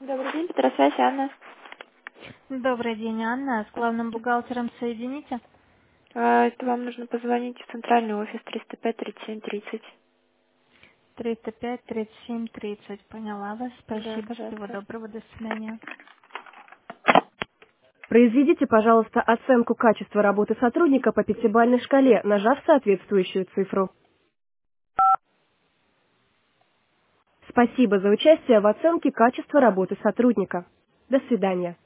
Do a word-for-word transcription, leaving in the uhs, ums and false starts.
Добрый день, Петросвязь, Анна. Добрый день, Анна. С главным бухгалтером соедините. А, Это вам нужно позвонить в центральный офис триста пять тридцать семь тридцать. триста пять тридцать семь тридцать. Поняла вас. Да, Спасибо. Всего пожалуйста. доброго. До свидания. Произведите, пожалуйста, оценку качества работы сотрудника по пятибалльной шкале, нажав соответствующую цифру. Спасибо за участие в оценке качества работы сотрудника. До свидания.